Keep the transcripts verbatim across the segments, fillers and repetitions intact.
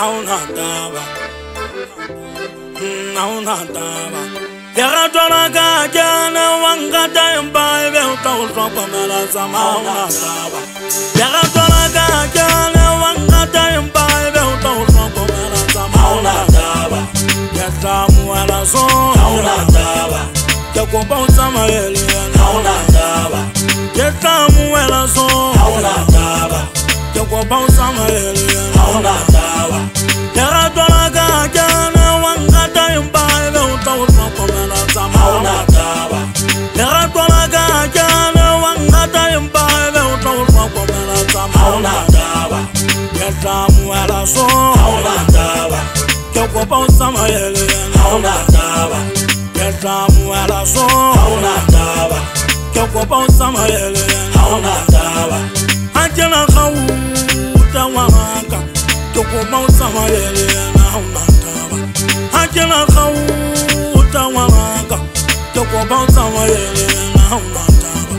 hauna taba, hauna taba. Yara tona ka jana wanga taimba ebe utaushwa kwa mela zama hauna taba. Yara tona ka jana wanga taimba ebe utaushwa kwa mela zama hauna taba. Yata muela zo hauna taba. Yakwa bauta maele hauna taba. Yata muela zo hauna taba. Yakwa bauta maele hauna taba. Yara tona ka jana wanga taimba ebe utaushwa kwa mela zama hauna taba. Yara tona ka jana wanga taimba ebe utaushwa kwa mela zama hauna taba. Yata muela zo hauna taba. Yakwa bauta maele hauna taba. Yata muela zo hauna taba. Yakwa bauta maele hauna taba. Anjela khawuta wanga yakwa bauta maele hauna taba. Anjela khawuta wanga yakwa bauta maele hauna taba.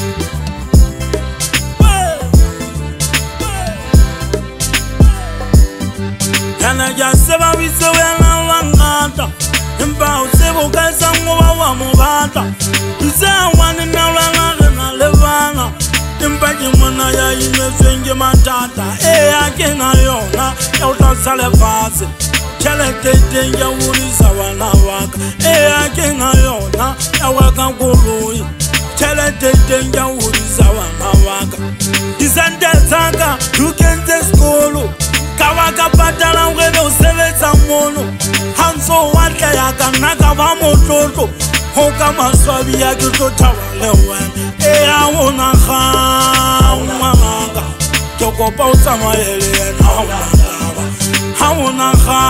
Kana jaseba wisewela wangata imba usebo kasango wa mubata izawani na lana na levana imba jimana ya imesenge matata e akena yona ya utasale fase chele tete ya uriza wana waka e akena yona ya waka ngului chele tete ya uriza wana waka izande zaka dukenze skolo kawaka patala ngebe usebenza mono hanso watle yakanaka ba motlotlo hoka maswabi ya ke totawale wena e awona khamanga tokopa utsamaele hauna taba hauna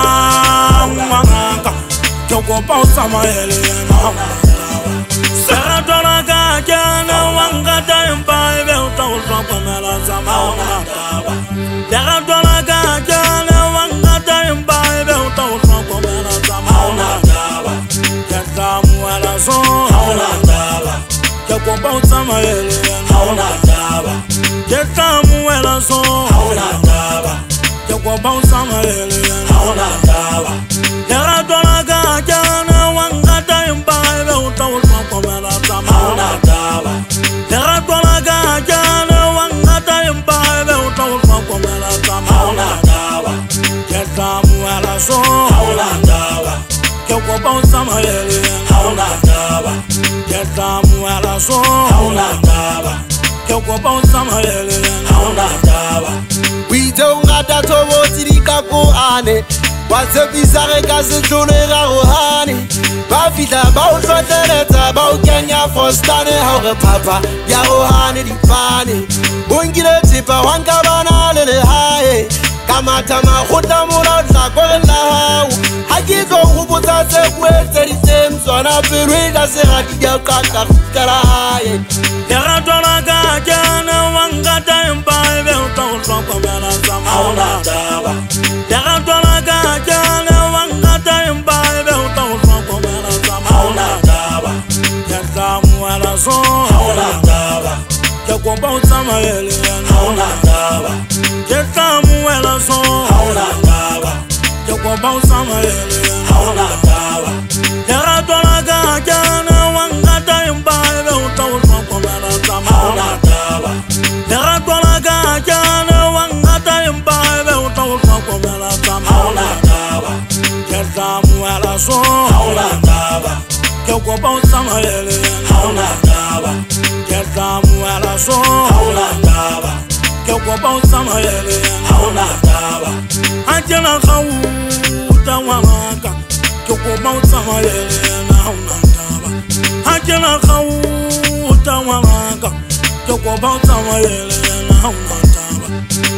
khamanga tokopa utsamaele hauna taba saratona ka jana wanga taimba ebe utaushwa kwa mela zama hauna taba saratona ka jana wanga taimba ebe utaushwa kwa mela zama hauna taba yata muela zo hauna taba yakwa bauta maele hauna taba yata muela zo hauna taba yakwa bauta maele hauna taba yara tona ka jana wanga taimba ebe utaushwa kwa mela zama hauna taba yara tona ka jana wanga taimba ebe utaushwa kwa mela zama hauna taba yata muela zo hauna taba yakwa bauta maele hauna taba yata muela zo hauna taba yakwa bauta maele hauna taba. We don't got that over tirika ko ane what's bizarre ka se tonera rohani ba fita ba utloteta ba ukenya fostane haure papa ya rohani di pane bongile tipa wanka bana le hae kamata ma khota mona tla korela hao ha ke tlo go botsa tse kwetse di tem tsona perwe da se ga di ya kaka kala hae Yara tona ka jana wanga taimba ebe utaushwa kwa mela zama hauna taba. Yara tona ka jana wanga taimba ebe utaushwa kwa mela zama hauna taba. Yata muela zo hauna taba. Yakwa bauta maele hauna taba. Yata muela zo hauna taba. Yakwa bauta maele hauna taba. Yara tona ka jana wanga taimba ebe utaushwa kwa mela zama hauna taba. Yara tona ka jana wanga taimba ebe utaushwa kwa mela zama hauna taba. Yata muela zo hauna taba. Yakwa bauta maele hauna taba. Yata muela zo hauna taba. Yakwa bauta maele hauna taba. Anjela khawuta wanga yakwa bauta maele hauna taba. Anjela khawuta wanga yakwa bauta maele hauna taba.